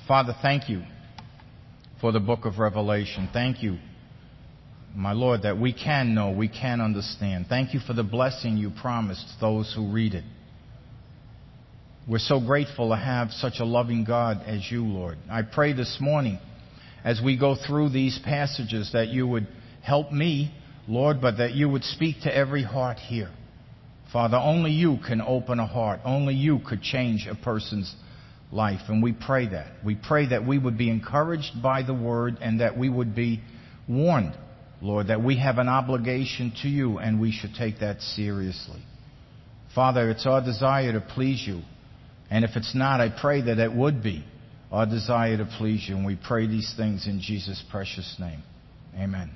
Father, thank you for the book of Revelation. Thank you, my Lord, that we can know, we can understand. Thank you for the blessing you promised those who read it. We're so grateful to have such a loving God as you, Lord. I pray this morning, as we go through these passages, that you would help me, Lord, but that you would speak to every heart here. Father, only you can open a heart. Only you could change a person's life. And we pray that. We pray that we would be encouraged by the word and that we would be warned, Lord, that we have an obligation to you and we should take that seriously. Father, it's our desire to please you. And if it's not, I pray that it would be our desire to please you. And we pray these things in Jesus' precious name. Amen.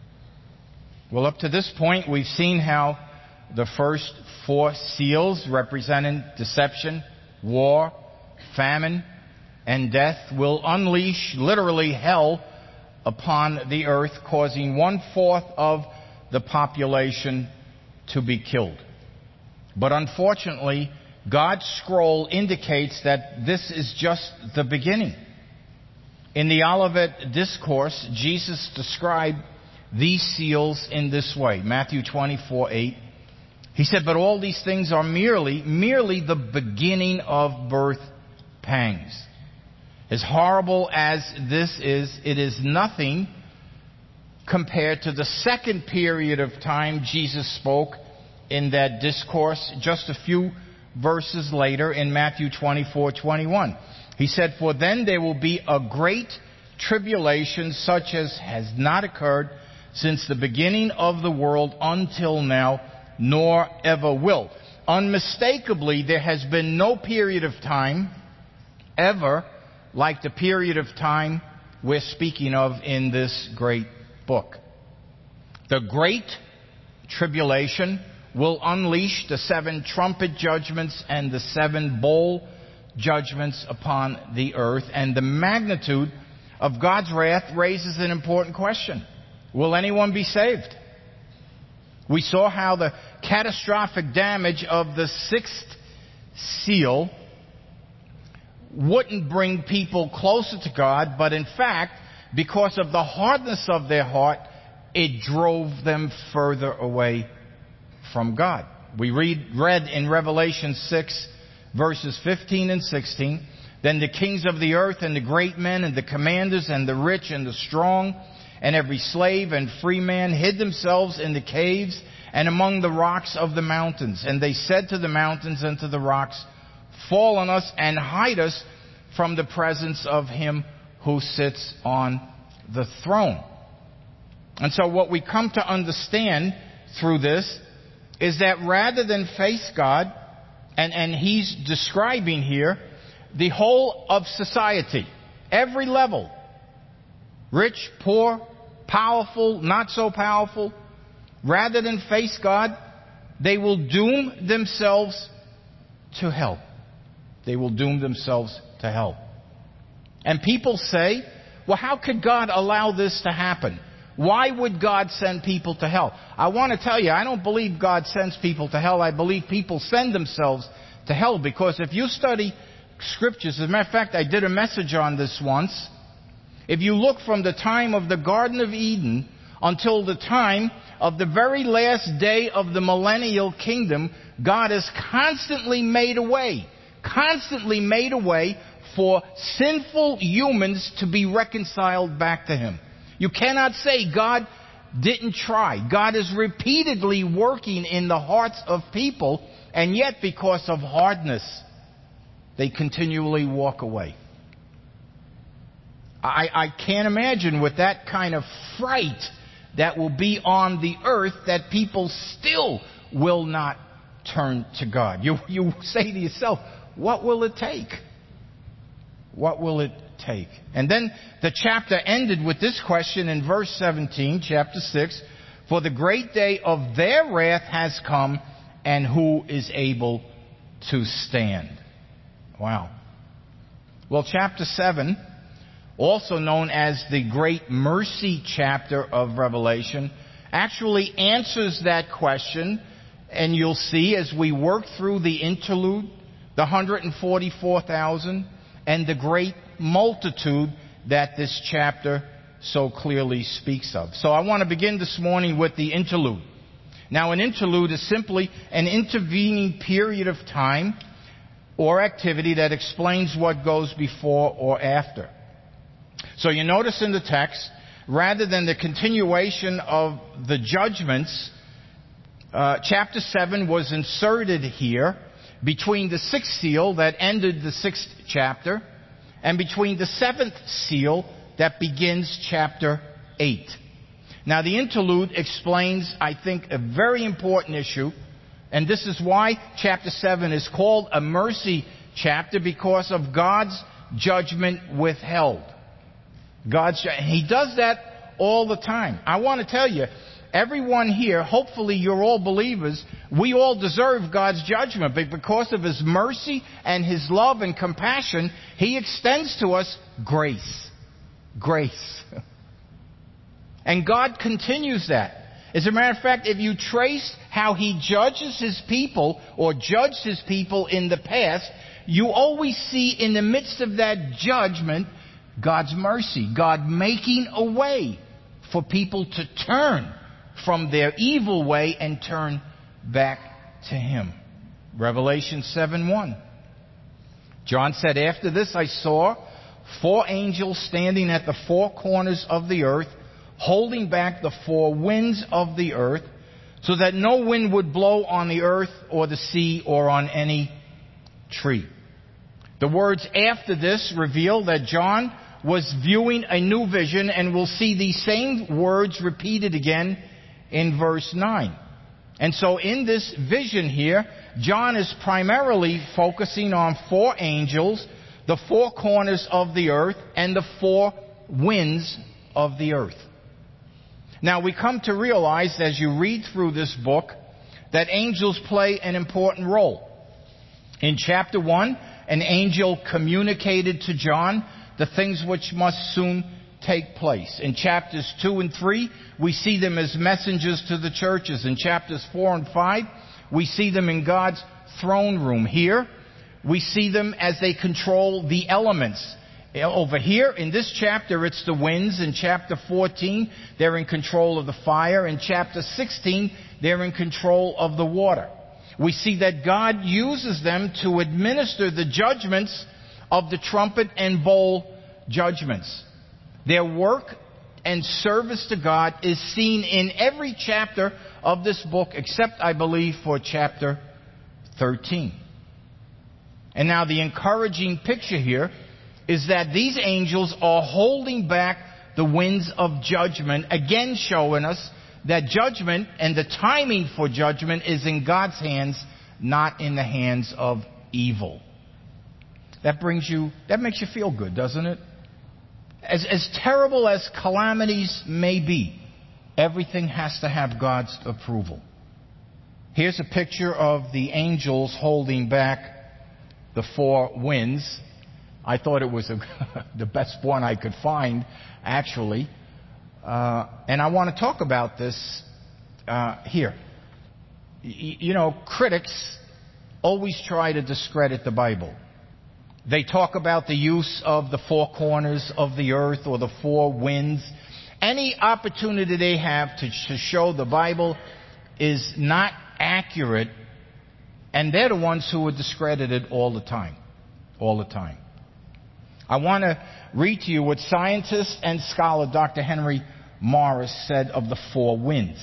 Well, up to this point, we've seen how the first 4 seals representing deception, war, famine, and death will unleash literally hell upon the earth, causing 1/4 of the population to be killed. But unfortunately, God's scroll indicates that this is just the beginning. In the Olivet Discourse, Jesus described these seals in this way. Matthew 24:8. He said, "But all these things are merely the beginning of birth pangs." As horrible as this is, it is nothing compared to the second period of time Jesus spoke in that discourse just a few verses later in Matthew 24:21. He said, "For then there will be a great tribulation such as has not occurred since the beginning of the world until now, nor ever will." Unmistakably, there has been no period of time ever like the period of time we're speaking of in this great book. The Great Tribulation will unleash the 7 trumpet judgments and the 7 bowl judgments upon the earth. And the magnitude of God's wrath raises an important question. Will anyone be saved? We saw how the catastrophic damage of the 6th seal wouldn't bring people closer to God, but in fact, because of the hardness of their heart, it drove them further away from God. We read in Revelation 6, verses 15 and 16, "Then the kings of the earth and the great men and the commanders and the rich and the strong and every slave and free man hid themselves in the caves and among the rocks of the mountains. And they said to the mountains and to the rocks, 'Fall on us and hide us from the presence of him who sits on the throne.'" And so what we come to understand through this is that rather than face God, and he's describing here the whole of society, every level, rich, poor, powerful, not so powerful, rather than face God, they will doom themselves to hell. They will doom themselves to hell. And people say, well, how could God allow this to happen? Why would God send people to hell? I want to tell you, I don't believe God sends people to hell. I believe people send themselves to hell, because if you study scriptures, as a matter of fact, I did a message on this once. If you look from the time of the Garden of Eden until the time of the very last day of the millennial kingdom, God has constantly made a way for sinful humans to be reconciled back to Him. You cannot say God didn't try. God is repeatedly working in the hearts of people, and yet because of hardness, they continually walk away. I can't imagine with that kind of fright that will be on the earth that people still will not turn to God. You say to yourself, what will it take? What will it take? And then the chapter ended with this question in verse 17, chapter 6. "For the great day of their wrath has come, and who is able to stand?" Wow. Well, chapter 7, also known as the Great Mercy chapter of Revelation, actually answers that question. And you'll see as we work through the interlude, the 144,000, and the Great multitude that this chapter so clearly speaks of. So I want to begin this morning with the interlude. Now, an interlude is simply an intervening period of time or activity that explains what goes before or after. So you notice in the text, rather than the continuation of the judgments, chapter 7 was inserted here between the sixth seal that ended the sixth chapter and between the seventh seal that begins chapter 8. Now, the interlude explains, I think, a very important issue, and this is why chapter 7 is called a mercy chapter, because of God's judgment withheld. He does that all the time. I want to tell you, everyone here, hopefully you're all believers, we all deserve God's judgment, but because of His mercy and His love and compassion, He extends to us grace. Grace. And God continues that. As a matter of fact, if you trace how He judges His people or judged His people in the past, you always see in the midst of that judgment God's mercy, God making a way for people to turn from their evil way and turn back to Him. Revelation 7:1. John said, "After this I saw 4 angels standing at the 4 corners of the earth, holding back the 4 winds of the earth, so that no wind would blow on the earth or the sea or on any tree." The words "after this" reveal that John was viewing a new vision, and we'll see these same words repeated again in verse 9. And so in this vision here, John is primarily focusing on 4 angels, the 4 corners of the earth, and the 4 winds of the earth. Now, we come to realize as you read through this book that angels play an important role. In chapter 1, an angel communicated to John the things which must soon take place. In chapters 2 and 3, we see them as messengers to the churches. In chapters 4 and 5, we see them in God's throne room. Here, we see them as they control the elements. Over here, in this chapter, it's the winds. In chapter 14, they're in control of the fire. In chapter 16, they're in control of the water. We see that God uses them to administer the judgments of the trumpet and bowl judgments. Their work and service to God is seen in every chapter of this book, except, I believe, for chapter 13. And now the encouraging picture here is that these angels are holding back the winds of judgment, again showing us that judgment and the timing for judgment is in God's hands, not in the hands of evil. That makes you feel good, doesn't it? As terrible as calamities may be, everything has to have God's approval. Here's a picture of the angels holding back the 4 winds. I thought it was the best one I could find, actually. And I want to talk about this here. You know, critics always try to discredit the Bible. They talk about the use of the 4 corners of the earth or the 4 winds. Any opportunity they have to show the Bible is not accurate, and they're the ones who are discredited all the time. All the time. I want to read to you what scientist and scholar Dr. Henry Morris said of the 4 winds.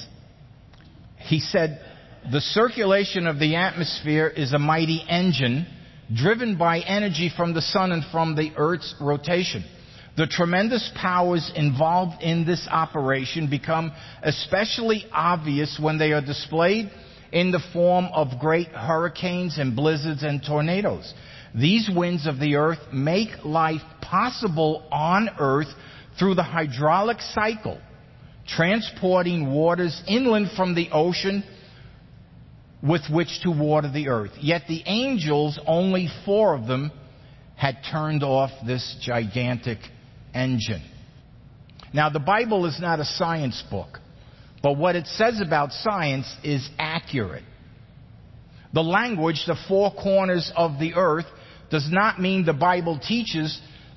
He said, "The circulation of the atmosphere is a mighty engine driven by energy from the sun and from the earth's rotation. The tremendous powers involved in this operation become especially obvious when they are displayed in the form of great hurricanes and blizzards and tornadoes. These winds of the earth make life possible on earth through the hydraulic cycle, transporting waters inland from the ocean with which to water the earth. Yet the angels, only 4 of them, had turned off this gigantic engine." Now, the Bible is not a science book, but what it says about science is accurate. The language, the 4 corners of the earth, does not mean the Bible teaches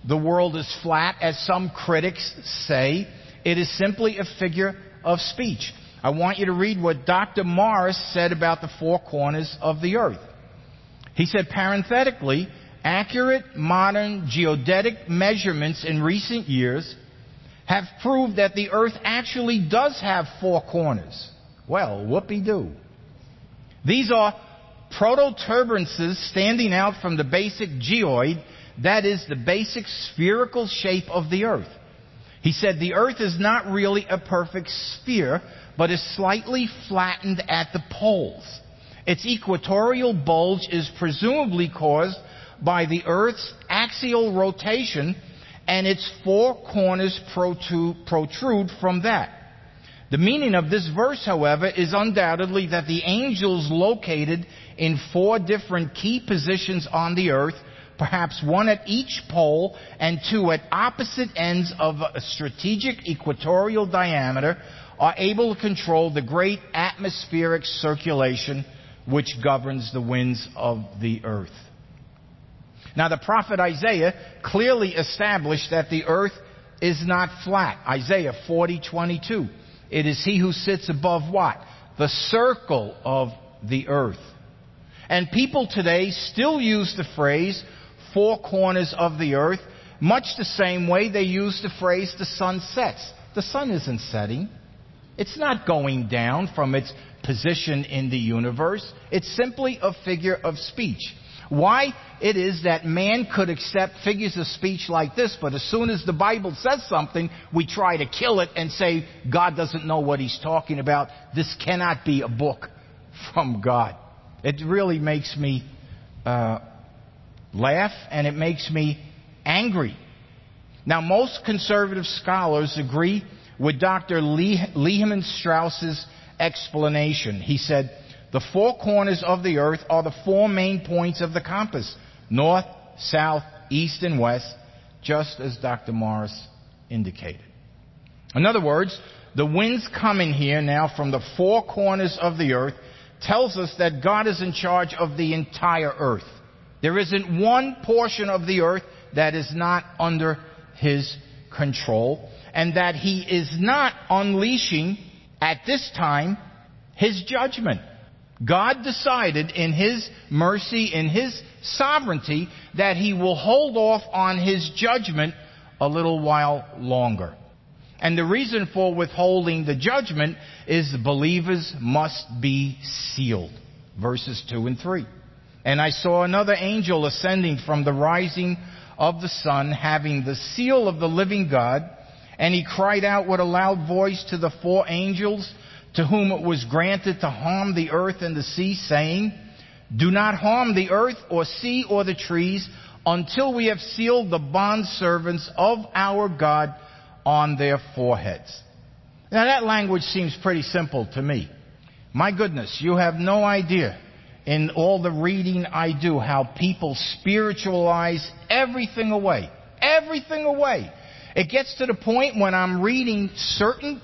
the world is flat, as some critics say. It is simply a figure of speech. I want you to read what Dr. Morris said about the four corners of the earth. He said, parenthetically, accurate modern geodetic measurements in recent years have proved that the earth actually does have four corners. Well, whoopee-doo. These are protuberances standing out from the basic geoid, that is, the basic spherical shape of the earth. He said the earth is not really a perfect sphere, but is slightly flattened at the poles. Its equatorial bulge is presumably caused by the earth's axial rotation, and its four corners protrude from that. The meaning of this verse, however, is undoubtedly that the angels located in four different key positions on the earth, perhaps one at each pole and two at opposite ends of a strategic equatorial diameter, are able to control the great atmospheric circulation which governs the winds of the earth. Now, the prophet Isaiah clearly established that the earth is not flat. Isaiah 40:22. It is he who sits above what? The circle of the earth. And people today still use the phrase four corners of the earth much the same way they use the phrase the sun sets. The sun isn't setting. It's not going down from its position in the universe. It's simply a figure of speech. Why it is that man could accept figures of speech like this, but as soon as the Bible says something, we try to kill it and say God doesn't know what he's talking about. This cannot be a book from God. It really makes me laugh, and it makes me angry. Now, most conservative scholars agree with Dr. Lehman Strauss's explanation. He said, the four corners of the earth are the four main points of the compass: north, south, east, and west, just as Dr. Morris indicated. In other words, the winds coming here now from the four corners of the earth tells us that God is in charge of the entire earth. There isn't one portion of the earth that is not under his control, and that he is not unleashing at this time his judgment. God decided in his mercy, in his sovereignty, that he will hold off on his judgment a little while longer. And the reason for withholding the judgment is the believers must be sealed. Verses 2 and 3. And I saw another angel ascending from the rising of the sun, having the seal of the living God, and he cried out with a loud voice to the four angels to whom it was granted to harm the earth and the sea, saying, do not harm the earth or sea or the trees until we have sealed the bondservants of our God on their foreheads. Now that language seems pretty simple to me. My goodness, you have no idea in all the reading I do how people spiritualize everything away. Everything away. It gets to the point when I'm reading certain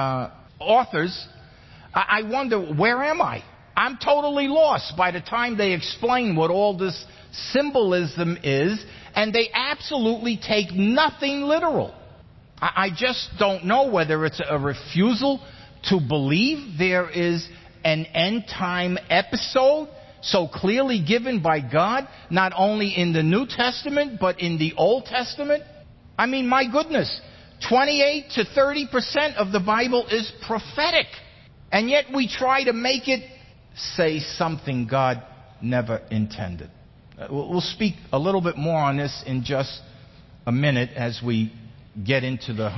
authors, I wonder, where am I? I'm totally lost by the time they explain what all this symbolism is, and they absolutely take nothing literal. I just don't know whether it's a refusal to believe there is an end-time episode so clearly given by God, not only in the New Testament, but in the Old Testament. I mean, my goodness, 28 to 30% of the Bible is prophetic. And yet we try to make it say something God never intended. We'll speak a little bit more on this in just a minute as we get into the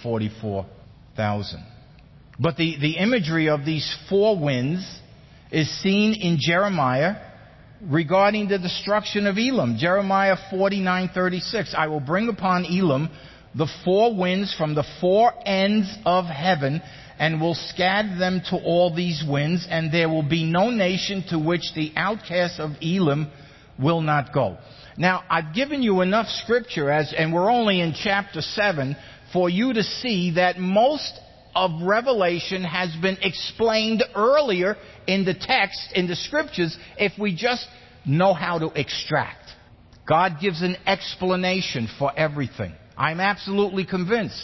144,000. But the imagery of these four winds is seen in Jeremiah regarding the destruction of Elam. Jeremiah 49:36. I will bring upon Elam the four winds from the four ends of heaven, and will scatter them to all these winds, and there will be no nation to which the outcasts of Elam will not go. Now, I've given you enough scripture, and we're only in chapter 7, for you to see that most of Revelation has been explained earlier in the text, in the scriptures, if we just know how to extract. God gives an explanation for everything. I'm absolutely convinced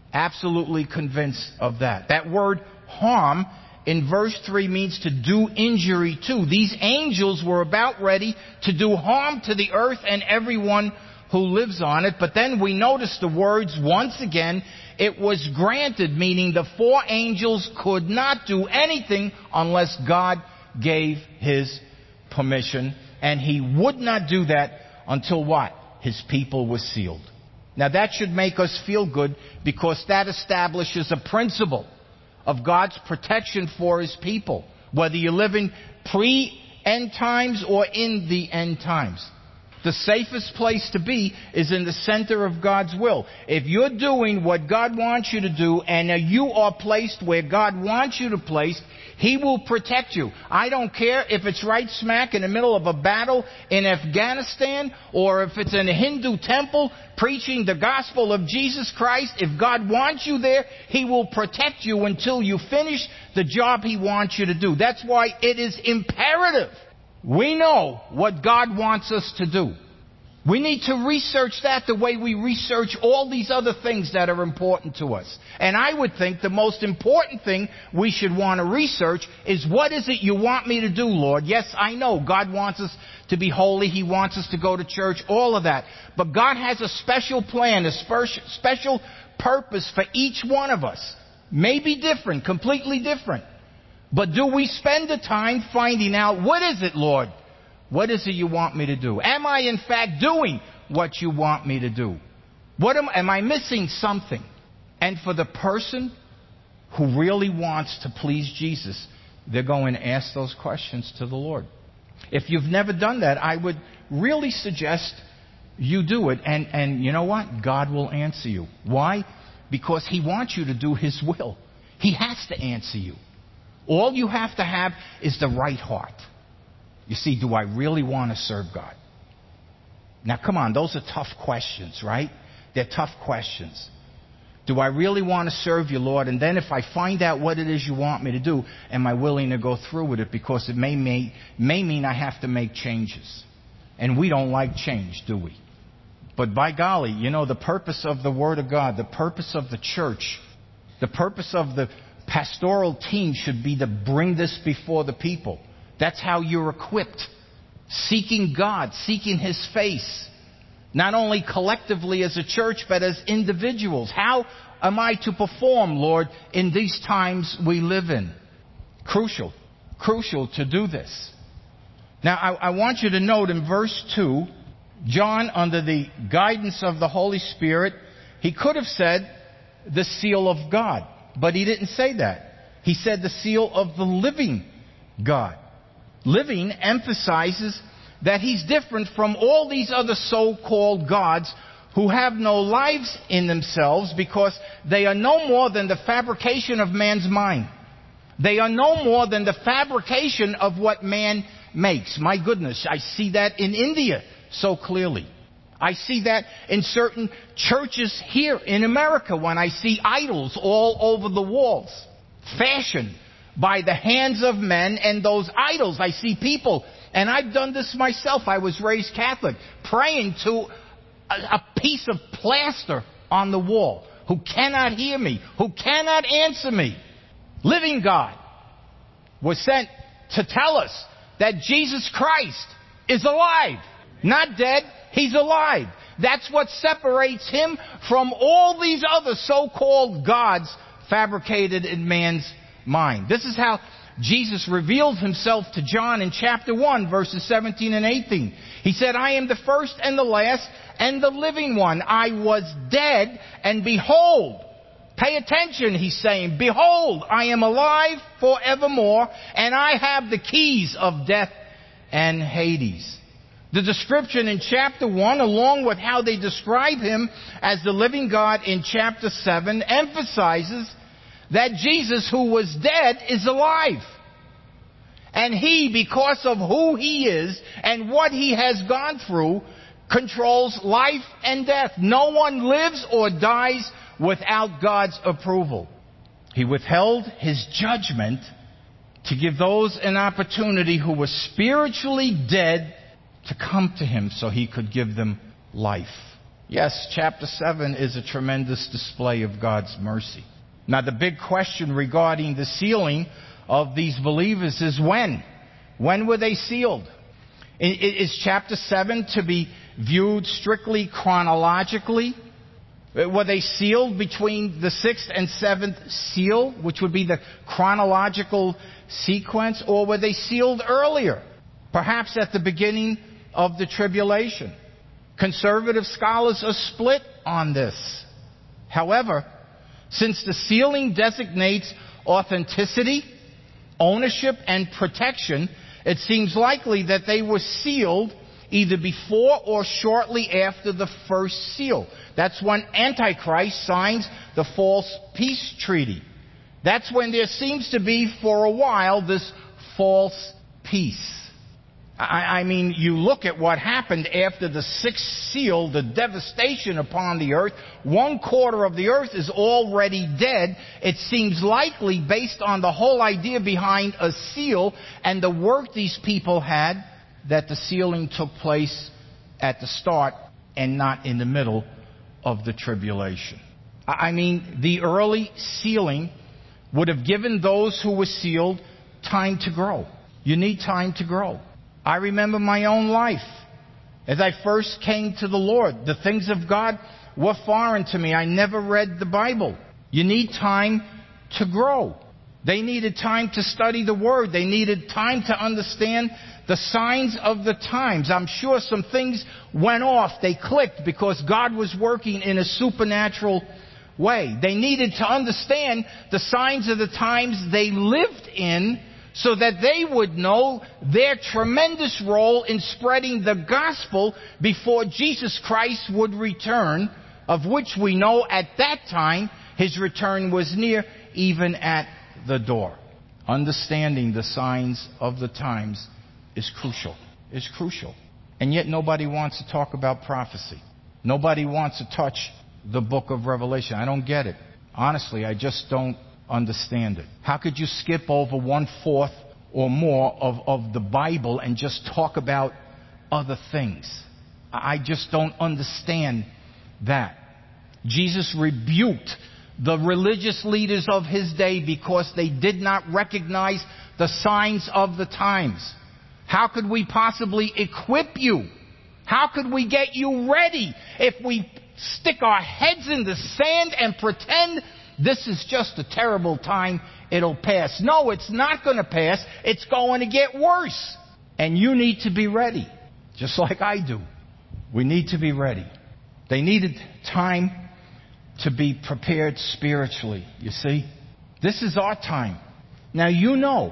of that. That word harm in verse 3 means to do injury to. These angels were about ready to do harm to the earth and everyone who lives on it. But then we notice the words once again, it was granted, meaning the 4 angels could not do anything unless God gave his permission. And he would not do that until what? His people were sealed. Now that should make us feel good, because that establishes a principle of God's protection for his people, whether you live in pre-end times or in the end times. The safest place to be is in the center of God's will. If you're doing what God wants you to do, and you are placed where God wants you to place, he will protect you. I don't care if it's right smack in the middle of a battle in Afghanistan, or if it's in a Hindu temple preaching the gospel of Jesus Christ. If God wants you there, he will protect you until you finish the job he wants you to do. That's why it is imperative we know what God wants us to do. We need to research that the way we research all these other things that are important to us. And I would think the most important thing we should want to research is, what is it you want me to do, Lord? Yes, I know God wants us to be holy. He wants us to go to church, all of that. But God has a special plan, a special purpose for each one of us. Maybe different, completely different. But do we spend the time finding out, what is it, Lord? What is it you want me to do? Am I in fact doing what you want me to do? Am I missing something? And for the person who really wants to please Jesus, they're going to ask those questions to the Lord. If you've never done that, I would really suggest you do it. And you know what? God will answer you. Why? Because he wants you to do his will. He has to answer you. All you have to have is the right heart. You see, do I really want to serve God? Now, come on, those are tough questions, right? They're tough questions. Do I really want to serve you, Lord? And then if I find out what it is you want me to do, am I willing to go through with it? Because it may mean I have to make changes. And we don't like change, do we? But by golly, you know, the purpose of the Word of God, the purpose of the church, the purpose of the pastoral team should be to bring this before the people. That's how you're equipped. Seeking God, seeking his face. Not only collectively as a church, but as individuals. How am I to perform, Lord, in these times we live in? Crucial to do this. Now, I want you to note in verse 2, John, under the guidance of the Holy Spirit, he could have said the seal of God. But he didn't say that. He said the seal of the living God. Living emphasizes that he's different from all these other so-called gods who have no lives in themselves, because they are no more than the fabrication of man's mind. They are no more than the fabrication of what man makes. My goodness, I see that in India so clearly. I see that in certain churches here in America when I see idols all over the walls, fashioned by the hands of men. And those idols, I see people, and I've done this myself, I was raised Catholic, praying to a piece of plaster on the wall who cannot hear me, who cannot answer me. Living God was sent to tell us that Jesus Christ is alive, not dead. He's alive. That's what separates him from all these other so-called gods fabricated in man's mind. This is how Jesus revealed himself to John in chapter 1, verses 17 and 18. He said, I am the first and the last and the living one. I was dead, and behold, pay attention, he's saying, behold, I am alive forevermore, and I have the keys of death and Hades. The description in chapter 1, along with how they describe him as the living God in chapter 7, emphasizes that Jesus, who was dead, is alive. And he, because of who he is and what he has gone through, controls life and death. No one lives or dies without God's approval. He withheld his judgment to give those an opportunity who were spiritually dead to come to him so he could give them life. Yes, chapter 7 is a tremendous display of God's mercy. Now, the big question regarding the sealing of these believers is when? When were they sealed? Is chapter 7 to be viewed strictly chronologically? Were they sealed between the 6th and 7th seal, which would be the chronological sequence, or were they sealed earlier, perhaps at the beginning of the tribulation? Conservative scholars are split on this. However, since the sealing designates authenticity, ownership, and protection, it seems likely that they were sealed either before or shortly after the first seal. That's when Antichrist signs the false peace treaty. That's when there seems to be, for a while, this false peace. I mean, you look at what happened after the 6th seal, the devastation upon the earth. 1/4 of the earth is already dead. It seems likely, based on the whole idea behind a seal and the work these people had, that the sealing took place at the start and not in the middle of the tribulation. I mean, the early sealing would have given those who were sealed time to grow. You need time to grow. I remember my own life. As I first came to the Lord, the things of God were foreign to me. I never read the Bible. You need time to grow. They needed time to study the Word. They needed time to understand the signs of the times. I'm sure some things went off. They clicked because God was working in a supernatural way. They needed to understand the signs of the times they lived in, so that they would know their tremendous role in spreading the gospel before Jesus Christ would return, of which we know at that time his return was near, even at the door. Understanding the signs of the times is crucial. It's crucial. And yet nobody wants to talk about prophecy. Nobody wants to touch the book of Revelation. I don't get it. Honestly, I just don't understand it. How could you skip over 1/4 or more of the Bible and just talk about other things? I just don't understand that. Jesus rebuked the religious leaders of his day because they did not recognize the signs of the times. How could we possibly equip you? How could we get you ready if we stick our heads in the sand and pretend this is just a terrible time, it'll pass? No, it's not going to pass. It's going to get worse. And you need to be ready, just like I do. We need to be ready. They needed time to be prepared spiritually, you see. This is our time. Now you know,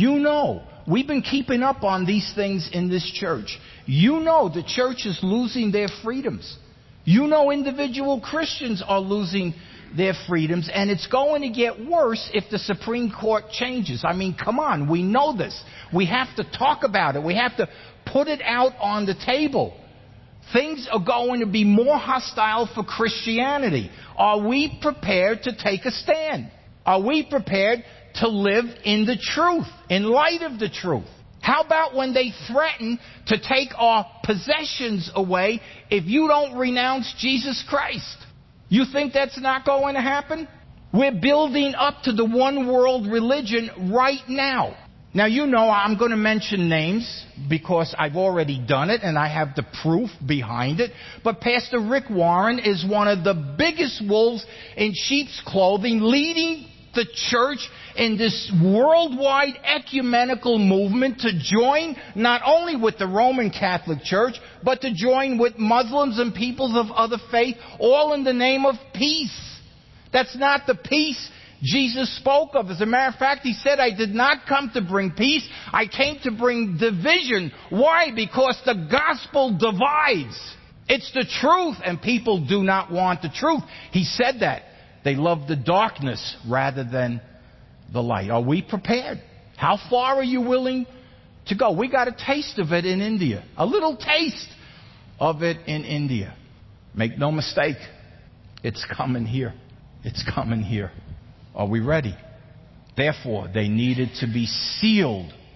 we've been keeping up on these things in this church. You know the church is losing their freedoms. You know individual Christians are losing their freedoms, and it's going to get worse if the Supreme Court changes. I mean, come on, we know this. We have to talk about it. We have to put it out on the table. Things are going to be more hostile for Christianity. Are we prepared to take a stand? Are we prepared to live in the truth, in light of the truth? How about when they threaten to take our possessions away if you don't renounce Jesus Christ? You think that's not going to happen? We're building up to the one world religion right now. Now, you know I'm going to mention names because I've already done it and I have the proof behind it. But Pastor Rick Warren is one of the biggest wolves in sheep's clothing, leading the church in this worldwide ecumenical movement to join not only with the Roman Catholic Church, but to join with Muslims and peoples of other faith, all in the name of peace. That's not the peace Jesus spoke of. As a matter of fact, he said, I did not come to bring peace. I came to bring division. Why? Because the gospel divides. It's the truth, and people do not want the truth. He said that. They love the darkness rather than the light. Are we prepared? How far are you willing to go? We got a taste of it in India. A little taste of it in India. Make no mistake, it's coming here. It's coming here. Are we ready? Therefore, they needed to be sealed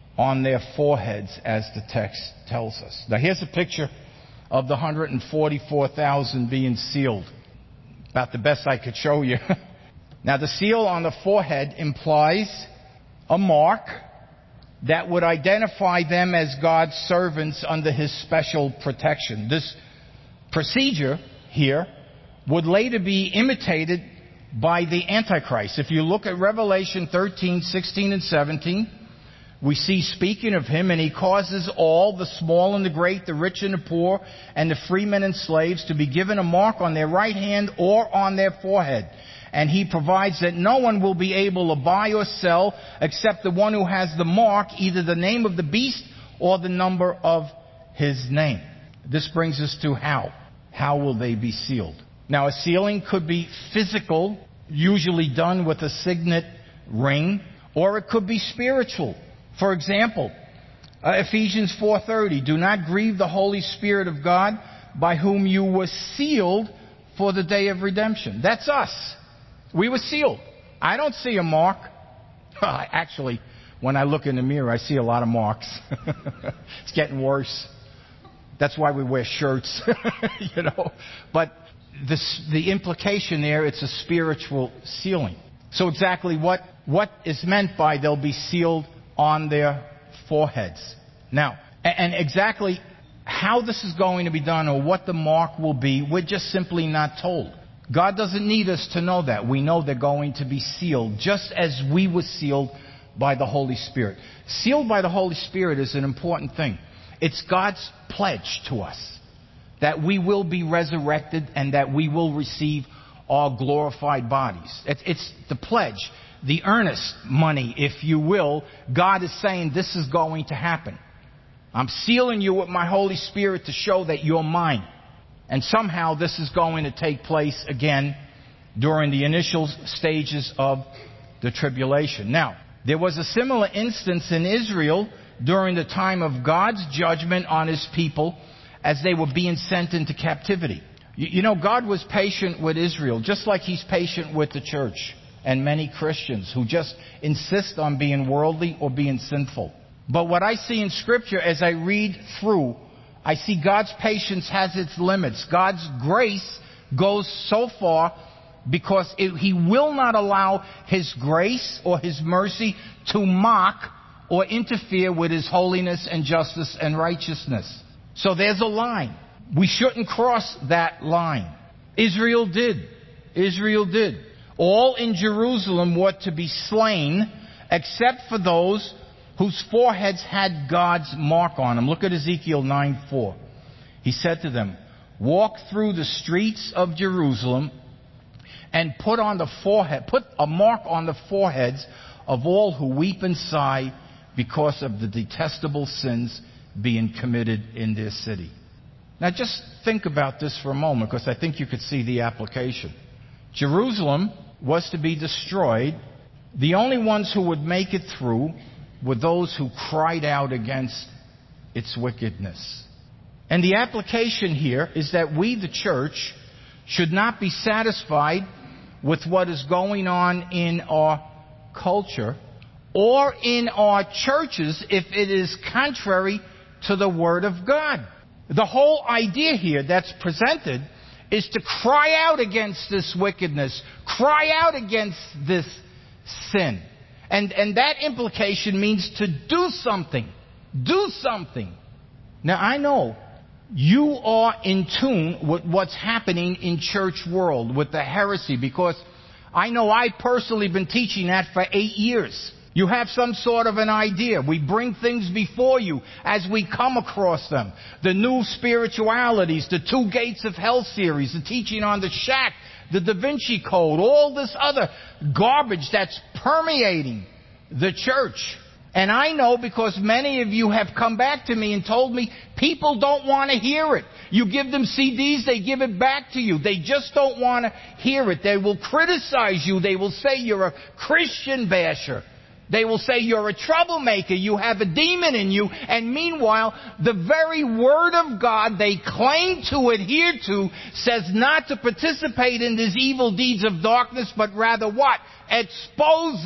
on their foreheads, as the text tells us. Now here's a picture of the 144,000 being sealed. About the best I could show you. Now the seal on the forehead implies a mark that would identify them as God's servants under His special protection. This procedure here would later be imitated by the Antichrist. If you look at Revelation 13, 16, and 17, we see speaking of him, and he causes all, the small and the great, the rich and the poor, and the freemen and slaves, to be given a mark on their right hand or on their forehead. And he provides that no one will be able to buy or sell except the one who has the mark, either the name of the beast or the number of his name. This brings us to how. How will they be sealed? Now, a sealing could be physical, usually done with a signet ring, or it could be spiritual. For example, Ephesians 4:30, do not grieve the Holy Spirit of God, by whom you were sealed for the day of redemption. That's us. We were sealed. I don't see a mark. Actually, when I look in the mirror, I see a lot of marks. It's getting worse. That's why we wear shirts, But the implication there, it's a spiritual sealing. So exactly what is meant by they'll be sealed on their foreheads. Now, and exactly how this is going to be done or what the mark will be, we're just simply not told. God doesn't need us to know that. We know they're going to be sealed, just as we were sealed by the Holy Spirit. Sealed by the Holy Spirit is an important thing. It's God's pledge to us that we will be resurrected and that we will receive our glorified bodies. It's the pledge, the earnest money, if you will. God is saying this is going to happen. I'm sealing you with my Holy Spirit to show that you're mine. And somehow this is going to take place again during the initial stages of the tribulation. Now, there was a similar instance in Israel during the time of God's judgment on His people as they were being sent into captivity. God was patient with Israel, just like He's patient with the church and many Christians who just insist on being worldly or being sinful. But what I see in Scripture as I read through, I see God's patience has its limits. God's grace goes so far because He will not allow His grace or His mercy to mock or interfere with His holiness and justice and righteousness. So there's a line. We shouldn't cross that line. Israel did. All in Jerusalem were to be slain except for those whose foreheads had God's mark on them. Look at Ezekiel 9:4. He said to them, walk through the streets of Jerusalem and put a mark on the foreheads of all who weep and sigh because of the detestable sins being committed in their city. Now just think about this for a moment, because I think you could see the application. Jerusalem was to be destroyed. The only ones who would make it through were those who cried out against its wickedness. And the application here is that we, the church, should not be satisfied with what is going on in our culture or in our churches if it is contrary to the Word of God. The whole idea here that's presented is to cry out against this wickedness, cry out against this sin. And that implication means to do something. Do something. Now, I know you are in tune with what's happening in church world, with the heresy, because I know I've personally been teaching that for 8 years. You have some sort of an idea. We bring things before you as we come across them. The new spiritualities, the Two Gates of Hell series, the teaching on the shack, the Da Vinci Code, all this other garbage that's permeating the church. And I know because many of you have come back to me and told me people don't want to hear it. You give them CDs, they give it back to you. They just don't want to hear it. They will criticize you. They will say you're a Christian basher. They will say you're a troublemaker, you have a demon in you, and meanwhile, the very Word of God they claim to adhere to says not to participate in these evil deeds of darkness, but rather what? Expose it.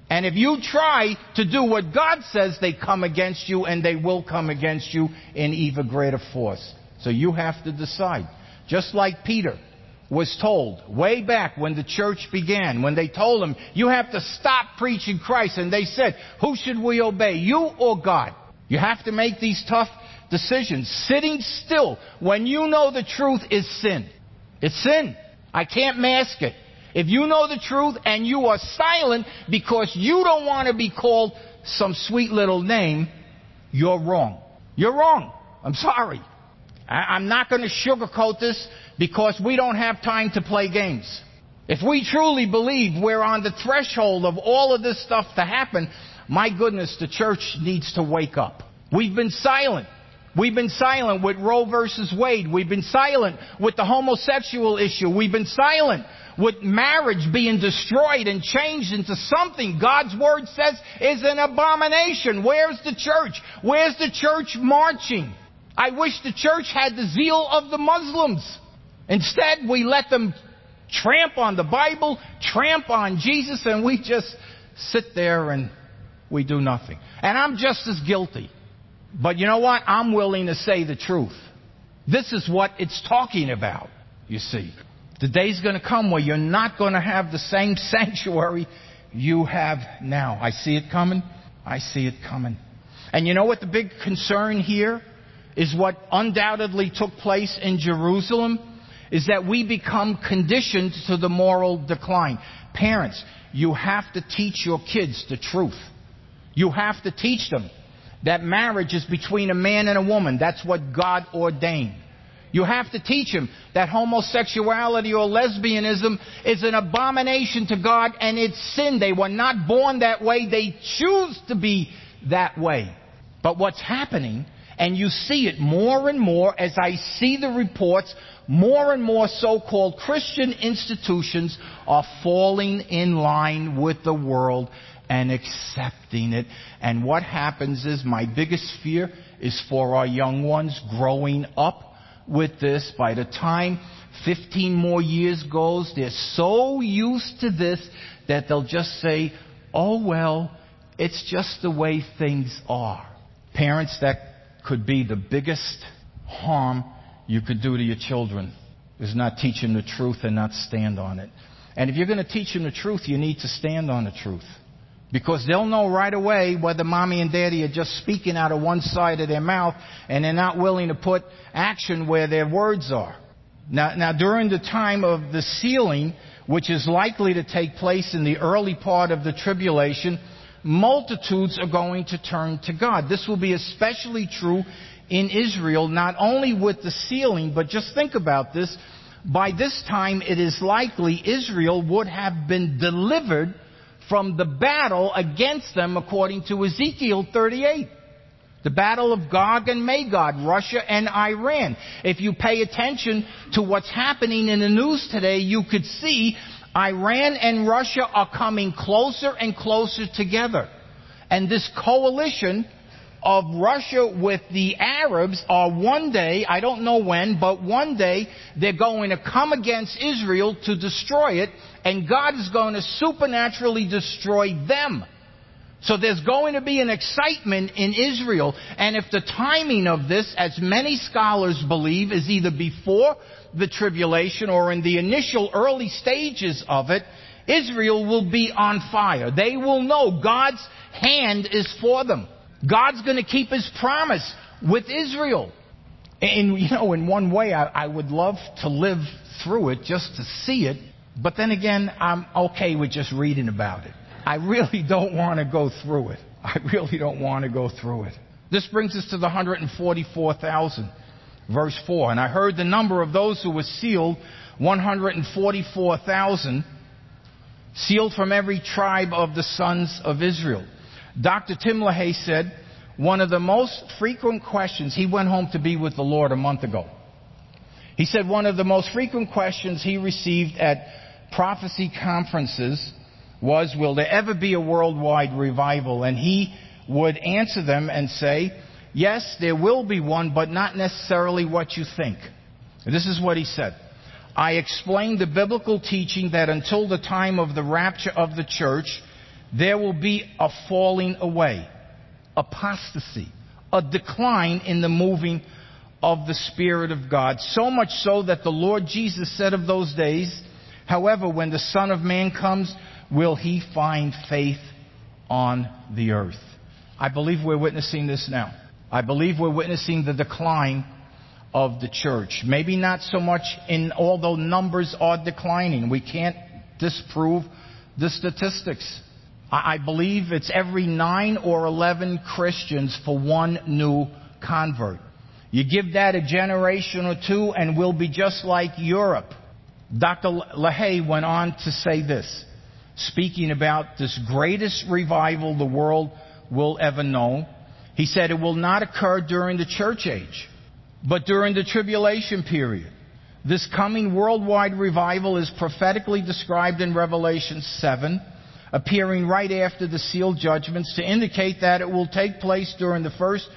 And if you try to do what God says, they come against you, and they will come against you in even greater force. So you have to decide. Just like Peter was told way back when the church began, when they told him, you have to stop preaching Christ. And they said, who should we obey, you or God? You have to make these tough decisions. Sitting still when you know the truth is sin. It's sin. I can't mask it. If you know the truth and you are silent because you don't want to be called some sweet little name, you're wrong. You're wrong. I'm sorry. I'm not going to sugarcoat this because we don't have time to play games. If we truly believe we're on the threshold of all of this stuff to happen, my goodness, the church needs to wake up. We've been silent. We've been silent with Roe versus Wade. We've been silent with the homosexual issue. We've been silent with marriage being destroyed and changed into something God's Word says is an abomination. Where's the church? Where's the church marching? I wish the church had the zeal of the Muslims. Instead, we let them tramp on the Bible, tramp on Jesus, and we just sit there and we do nothing. And I'm just as guilty. But you know what? I'm willing to say the truth. This is what it's talking about, you see. The day's going to come where you're not going to have the same sanctuary you have now. I see it coming. I see it coming. And you know what the big concern here is, what undoubtedly took place in Jerusalem, is that we become conditioned to the moral decline. Parents, you have to teach your kids the truth. You have to teach them that marriage is between a man and a woman. That's what God ordained. You have to teach them that homosexuality or lesbianism is an abomination to God and it's sin. They were not born that way. They choose to be that way. But what's happening, and you see it more and more as I see the reports, more and more so-called Christian institutions are falling in line with the world and accepting it. And what happens is, my biggest fear is for our young ones growing up with this. By the time 15 more years goes, they're so used to this that they'll just say, oh well, it's just the way things are. Parents, that could be the biggest harm you could do to your children, is not teach them the truth and not stand on it. And if you're going to teach them the truth, you need to stand on the truth. Because they'll know right away whether mommy and daddy are just speaking out of one side of their mouth and they're not willing to put action where their words are. Now, during the time of the sealing, which is likely to take place in the early part of the tribulation, multitudes are going to turn to God. This will be especially true in Israel, not only with the sealing, but just think about this. By this time, it is likely Israel would have been delivered from the battle against them, according to Ezekiel 38. The battle of Gog and Magog, Russia and Iran. If you pay attention to what's happening in the news today, you could see Iran and Russia are coming closer and closer together. And this coalition of Russia with the Arabs are one day, I don't know when, but one day they're going to come against Israel to destroy it, and God is going to supernaturally destroy them. So there's going to be an excitement in Israel, and if the timing of this, as many scholars believe, is either before the tribulation or in the initial early stages of it, Israel will be on fire. They will know God's hand is for them. God's going to keep His promise with Israel. And, you know, in one way, I would love to live through it just to see it. But then again, I'm okay with just reading about it. I really don't want to go through it. I really don't want to go through it. This brings us to the 144,000. Verse 4. And I heard the number of those who were sealed, 144,000, sealed from every tribe of the sons of Israel. Dr. Tim LaHaye said, one of the most frequent questions, he went home to be with the Lord a month ago. He said one of the most frequent questions he received at prophecy conferences was, will there ever be a worldwide revival? And he would answer them and say, yes, there will be one, but not necessarily what you think. This is what he said. I explained the biblical teaching that until the time of the rapture of the church, there will be a falling away, apostasy, a decline in the moving of the Spirit of God. So much so that the Lord Jesus said of those days, however, when the Son of Man comes, will he find faith on the earth? I believe we're witnessing this now. I believe we're witnessing the decline of the church. Maybe not so much although numbers are declining. We can't disprove the statistics. I believe it's every 9 or 11 Christians for one new convert. You give that a generation or two and we'll be just like Europe. Dr. LaHaye went on to say this, speaking about this greatest revival the world will ever know. He said it will not occur during the church age, but during the tribulation period. This coming worldwide revival is prophetically described in Revelation 7, appearing right after the sealed judgments, to indicate that it will take place during the first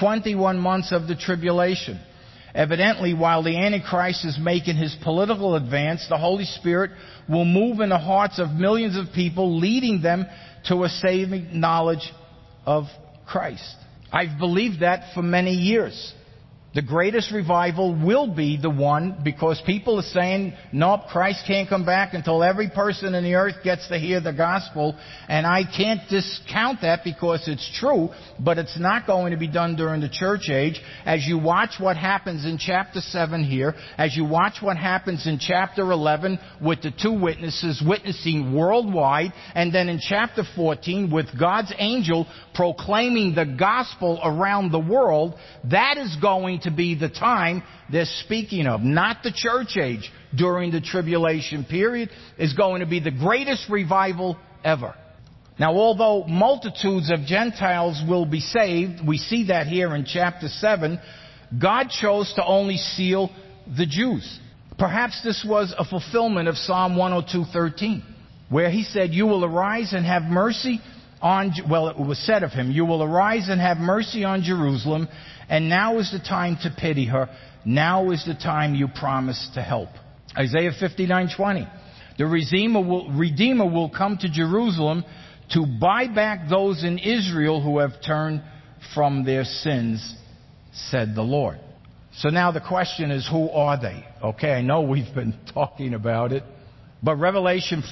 21 months of the tribulation. Evidently, while the Antichrist is making his political advance, the Holy Spirit will move in the hearts of millions of people, leading them to a saving knowledge of Christ. I've believed that for many years. The greatest revival will be the one, because people are saying, nope, Christ can't come back until every person in the earth gets to hear the gospel. And I can't discount that because it's true, but it's not going to be done during the church age. As you watch what happens in chapter 7 here, as you watch what happens in chapter 11 with the two witnesses witnessing worldwide, and then in chapter 14 with God's angel proclaiming the gospel around the world, that is going to be the time they're speaking of. Not the church age. During the tribulation period is going to be the greatest revival ever. Now, although multitudes of Gentiles will be saved, we see that here in chapter 7, God chose to only seal the Jews. Perhaps this was a fulfillment of Psalm 102:13, where he said, you will arise and have mercy on, well, it was said of him, you will arise and have mercy on Jerusalem, and now is the time to pity her. Now is the time you promised to help. Isaiah 59:20. The Redeemer will come to Jerusalem to buy back those in Israel who have turned from their sins, said the Lord. So now the question is, who are they? Okay, I know we've been talking about it, but Revelation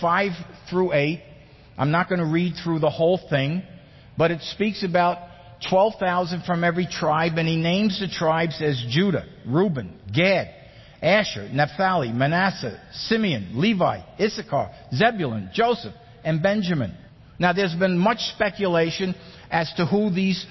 5-8, I'm not going to read through the whole thing, but it speaks about 12,000 from every tribe, and he names the tribes as Judah, Reuben, Gad, Asher, Naphtali, Manasseh, Simeon, Levi, Issachar, Zebulun, Joseph, and Benjamin. Now, there's been much speculation as to who these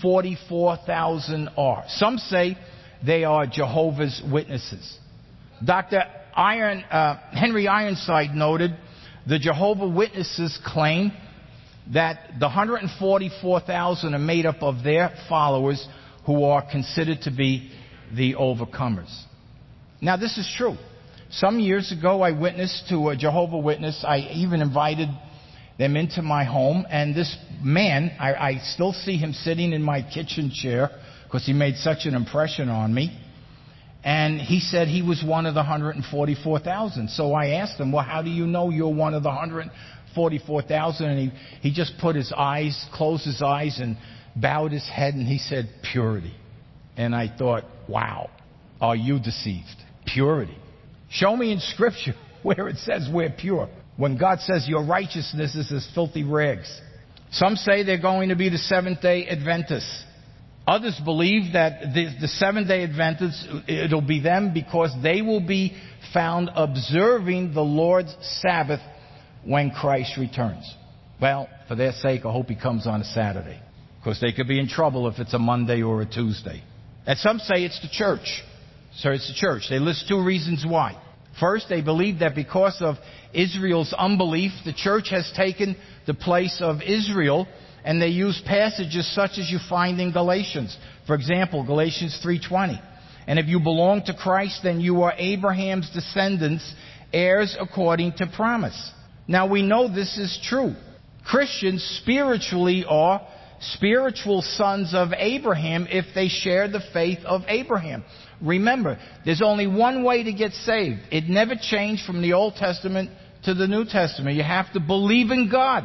44,000 are. Some say they are Jehovah's Witnesses. Dr. Henry Ironside noted the Jehovah's Witnesses claim that the 144,000 are made up of their followers who are considered to be the overcomers. Now, this is true. Some years ago, I witnessed to a Jehovah's Witness. I even invited them into my home, and this man, I still see him sitting in my kitchen chair because he made such an impression on me. And he said he was one of the 144,000. So I asked him, well, how do you know you're one of the 144,000? And he just put his eyes, closed his eyes and bowed his head, and he said, purity. And I thought, wow, are you deceived? Purity. Show me in Scripture where it says we're pure, when God says your righteousness is as filthy rags. Some say they're going to be the Seventh-day Adventists. Others believe that the Seventh-day Adventists, it'll be them because they will be found observing the Lord's Sabbath when Christ returns. Well, for their sake, I hope he comes on a Saturday, because they could be in trouble if it's a Monday or a Tuesday. And some say it's the church. So it's the church. They list two reasons why. First, they believe that because of Israel's unbelief, the church has taken the place of Israel, and they use passages such as you find in Galatians. For example, Galatians 3:20. And if you belong to Christ, then you are Abraham's descendants, heirs according to promise. Now, we know this is true. Christians spiritually are spiritual sons of Abraham if they share the faith of Abraham. Remember, there's only one way to get saved. It never changed from the Old Testament to the New Testament. You have to believe in God.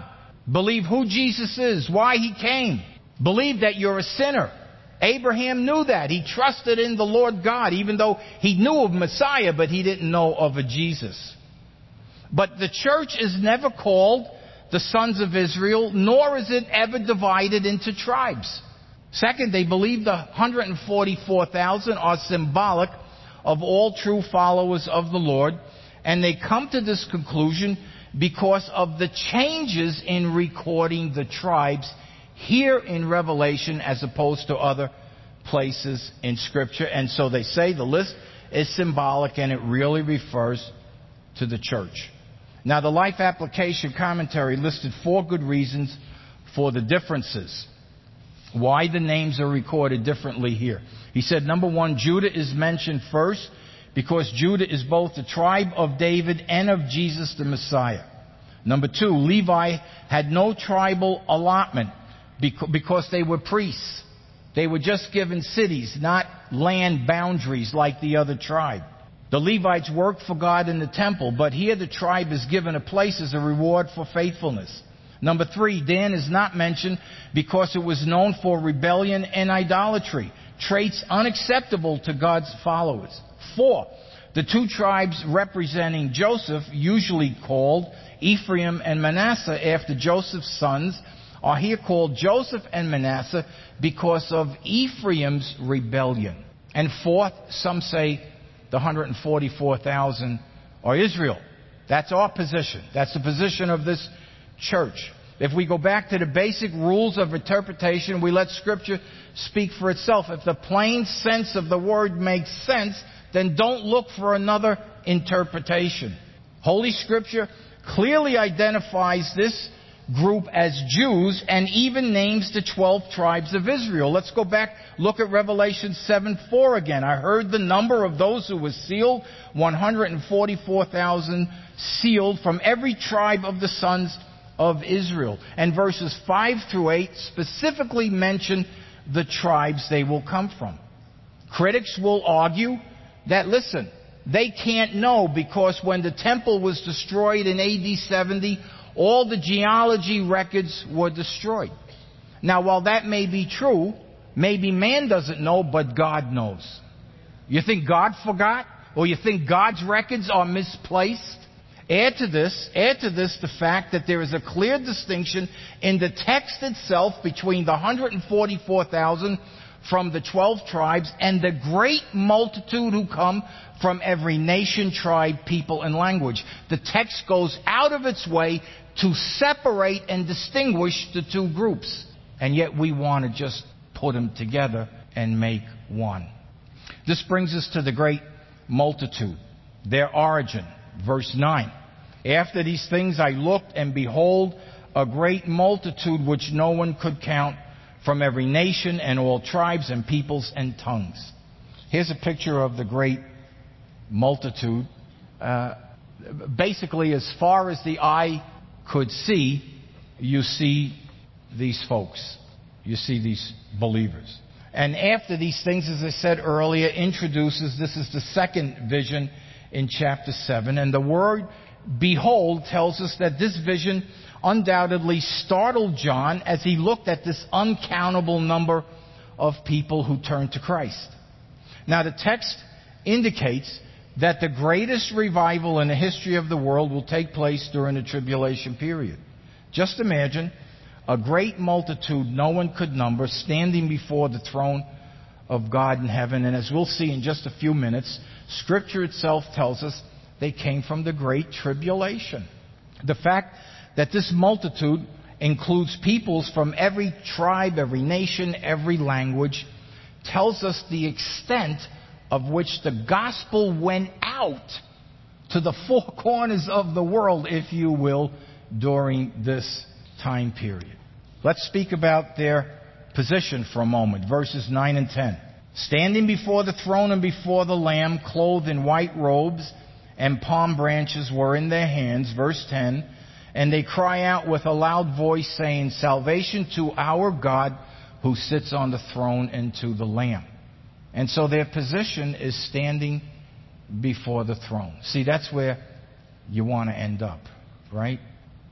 Believe who Jesus is, why he came. Believe that you're a sinner. Abraham knew that. He trusted in the Lord God, even though he knew of Messiah, but he didn't know of a Jesus. But the church is never called the sons of Israel, nor is it ever divided into tribes. Second, they believe the 144,000 are symbolic of all true followers of the Lord, and they come to this conclusion because of the changes in recording the tribes here in Revelation as opposed to other places in Scripture. And so they say the list is symbolic and it really refers to the church. Now, the Life Application Commentary listed 4 good reasons for the differences, why the names are recorded differently here. He said, number 1, Judah is mentioned first because Judah is both the tribe of David and of Jesus the Messiah. Number 2, Levi had no tribal allotment because they were priests. They were just given cities, not land boundaries like the other tribe. The Levites worked for God in the temple, but here the tribe is given a place as a reward for faithfulness. Number 3, Dan is not mentioned because it was known for rebellion and idolatry, traits unacceptable to God's followers. 4, the 2 tribes representing Joseph, usually called Ephraim and Manasseh after Joseph's sons, are here called Joseph and Manasseh because of Ephraim's rebellion. And 4th, some say the 144,000 are Israel. That's our position. That's the position of this church. If we go back to the basic rules of interpretation, we let Scripture speak for itself. If the plain sense of the word makes sense, then don't look for another interpretation. Holy Scripture clearly identifies this group as Jews and even names the 12 tribes of Israel. Let's go back, look at Revelation 7:4 again. I heard the number of those who were sealed, 144,000 sealed from every tribe of the sons of Israel. And verses 5 through 8 specifically mention the tribes they will come from. Critics will argue that, listen, they can't know because when the temple was destroyed in AD 70, all the genealogy records were destroyed. Now, while that may be true, maybe man doesn't know, but God knows. You think God forgot? Or you think God's records are misplaced? Add to this the fact that there is a clear distinction in the text itself between the 144,000 from the 12 tribes and the great multitude who come from every nation, tribe, people, and language. The text goes out of its way to separate and distinguish the 2 groups. And yet we want to just put them together and make one. This brings us to the great multitude, their origin. Verse 9. After these things I looked, and behold, a great multitude which no one could count, from every nation and all tribes and peoples and tongues. Here's a picture of the great multitude. Basically, as far as the eye could see, you see these folks. You see these believers. And after these things, as I said earlier, introduces, this is the second vision in chapter 7. And the word behold tells us that this vision undoubtedly startled John as he looked at this uncountable number of people who turned to Christ. Now, the text indicates that the greatest revival in the history of the world will take place during the tribulation period. Just imagine a great multitude no one could number standing before the throne of God in heaven. And as we'll see in just a few minutes, Scripture itself tells us they came from the great tribulation. The fact that this multitude includes peoples from every tribe, every nation, every language, tells us the extent of which the gospel went out to the 4 corners of the world, if you will, during this time period. Let's speak about their position for a moment. Verses 9 and 10. Standing before the throne and before the Lamb, clothed in white robes, and palm branches were in their hands. Verse 10. And they cry out with a loud voice, saying, Salvation to our God who sits on the throne and to the Lamb. And so their position is standing before the throne. See, that's where you want to end up, right?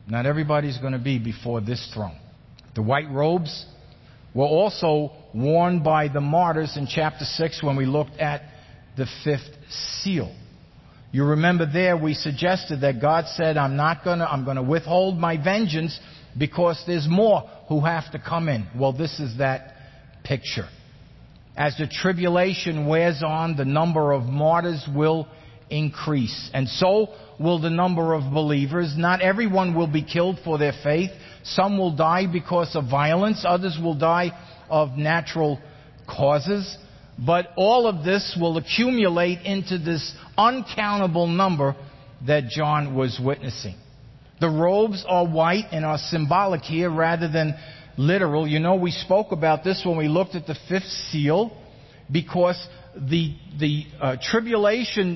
Not everybody's going to be before this throne. The white robes were also worn by the martyrs in chapter 6 when we looked at the fifth seal. You remember there we suggested that God said, I'm going to withhold my vengeance because there's more who have to come in. Well, this is that picture. As the tribulation wears on, the number of martyrs will increase. And so will the number of believers. Not everyone will be killed for their faith. Some will die because of violence. Others will die of natural causes. But all of this will accumulate into this uncountable number that John was witnessing. The robes are white and are symbolic here rather than literal. You know, we spoke about this when we looked at the fifth seal, because the tribulation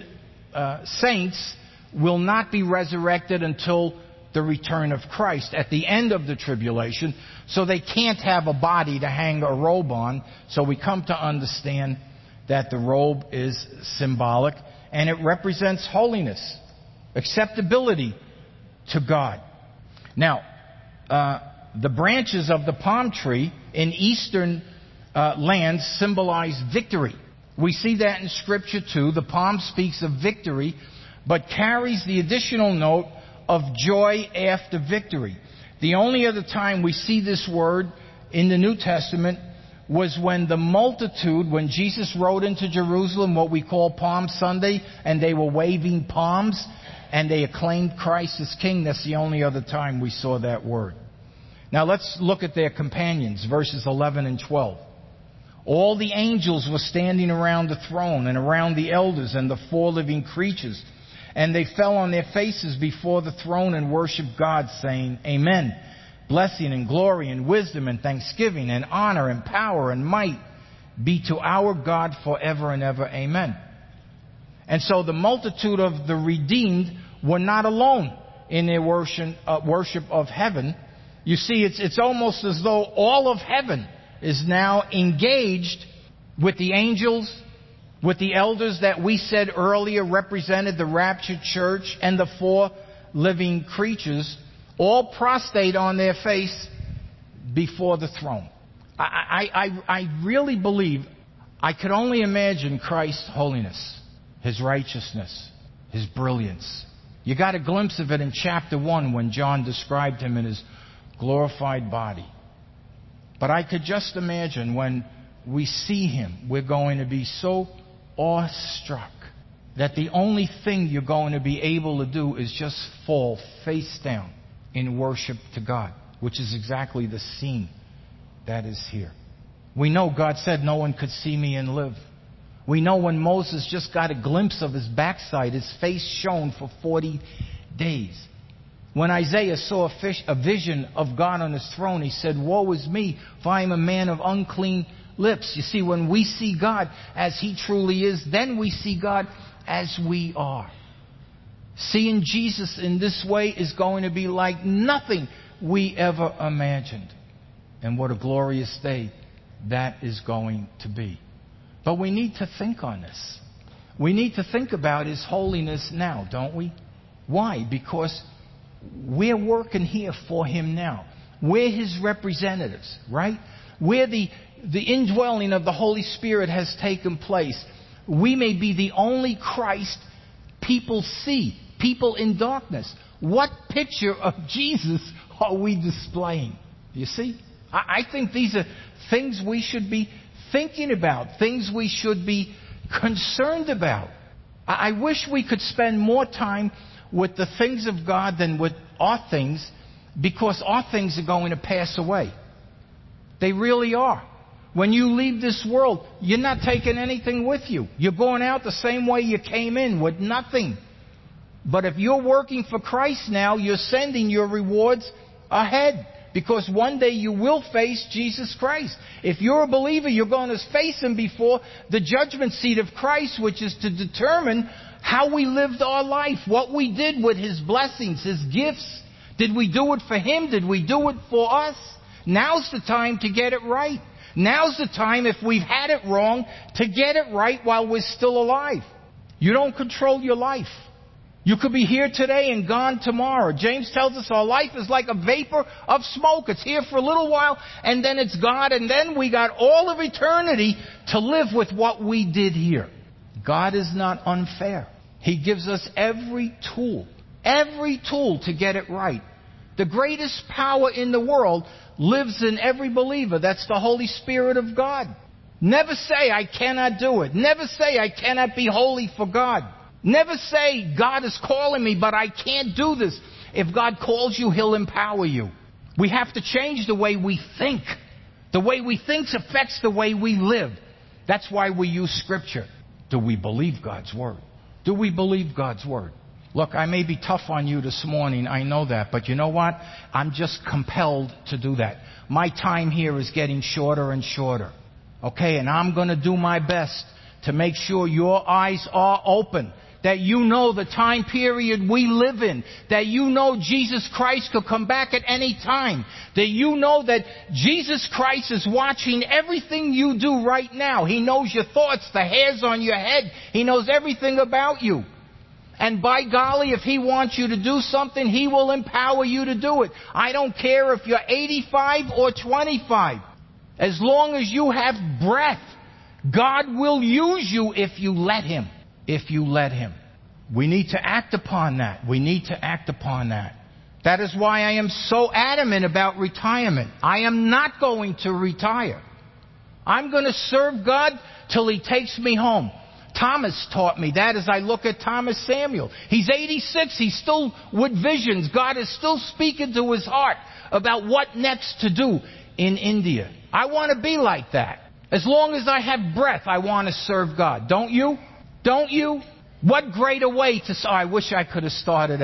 saints will not be resurrected until the return of Christ at the end of the tribulation, so they can't have a body to hang a robe on. So we come to understand that the robe is symbolic, and it represents holiness, acceptability to God. Now, the branches of the palm tree in eastern lands symbolize victory. We see that in Scripture too. The palm speaks of victory, but carries the additional note of joy after victory. The only other time we see this word in the New Testament was when the multitude, when Jesus rode into Jerusalem, what we call Palm Sunday, and they were waving palms, and they acclaimed Christ as King. That's the only other time we saw that word. Now let's look at their companions, verses 11 and 12. All the angels were standing around the throne and around the elders and the four living creatures. And they fell on their faces before the throne and worshiped God, saying, Amen. Blessing and glory and wisdom and thanksgiving and honor and power and might be to our God forever and ever. Amen. And so the multitude of the redeemed were not alone in their worship of heaven. You see, it's almost as though all of heaven is now engaged with the angels, with the elders that we said earlier represented the raptured church, and the four living creatures, all prostrate on their face before the throne. I really believe, I could only imagine Christ's holiness, His righteousness, His brilliance. You got a glimpse of it in chapter 1 when John described Him in His glorified body. But I could just imagine when we see Him, we're going to be so awestruck that the only thing you're going to be able to do is just fall face down in worship to God, which is exactly the scene that is here. We know God said no one could see me and live. We know when Moses just got a glimpse of his backside, his face shone for 40 days. When Isaiah saw a vision of God on His throne, he said, Woe is me, for I am a man of unclean lips. You see, when we see God as He truly is, then we see God as we are. Seeing Jesus in this way is going to be like nothing we ever imagined. And what a glorious day that is going to be. But we need to think on this. We need to think about His holiness now, don't we? Why? Because we're working here for Him now. We're His representatives, right? Where the indwelling of the Holy Spirit has taken place, we may be the only Christ people see, people in darkness. What picture of Jesus are we displaying? You see? I think these are things we should be thinking about, things we should be concerned about. I wish we could spend more time with the things of God than with our things, because our things are going to pass away. They really are. When you leave this world, you're not taking anything with you. You're going out the same way you came in, with nothing. But if you're working for Christ now, you're sending your rewards ahead, because one day you will face Jesus Christ. If you're a believer, you're going to face Him before the judgment seat of Christ, which is to determine how we lived our life, what we did with His blessings, His gifts. Did we do it for Him? Did we do it for us? Now's the time to get it right. Now's the time, if we've had it wrong, to get it right while we're still alive. You don't control your life. You could be here today and gone tomorrow. James tells us our life is like a vapor of smoke. It's here for a little while, and then it's gone, and then we got all of eternity to live with what we did here. God is not unfair. He gives us every tool to get it right. The greatest power in the world lives in every believer. That's the Holy Spirit of God. Never say, I cannot do it. Never say, I cannot be holy for God. Never say, God is calling me, but I can't do this. If God calls you, He'll empower you. We have to change the way we think. The way we think affects the way we live. That's why we use Scripture. Do we believe God's Word? Do we believe God's Word? Look, I may be tough on you this morning, I know that, but you know what? I'm just compelled to do that. My time here is getting shorter and shorter. Okay, and I'm going to do my best to make sure your eyes are open, that you know the time period we live in, that you know Jesus Christ could come back at any time, that you know that Jesus Christ is watching everything you do right now. He knows your thoughts, the hairs on your head. He knows everything about you. And by golly, if He wants you to do something, He will empower you to do it. I don't care if you're 85 or 25. As long as you have breath, God will use you if you let Him. If you let Him. We need to act upon that. We need to act upon that. That is why I am so adamant about retirement. I am not going to retire. I'm going to serve God till He takes me home. Thomas taught me that as I look at Thomas Samuel. He's 86. He's still with visions. God is still speaking to his heart about what next to do in India. I want to be like that. As long as I have breath, I want to serve God. Don't you? Don't you? What greater way to... I wish I could have started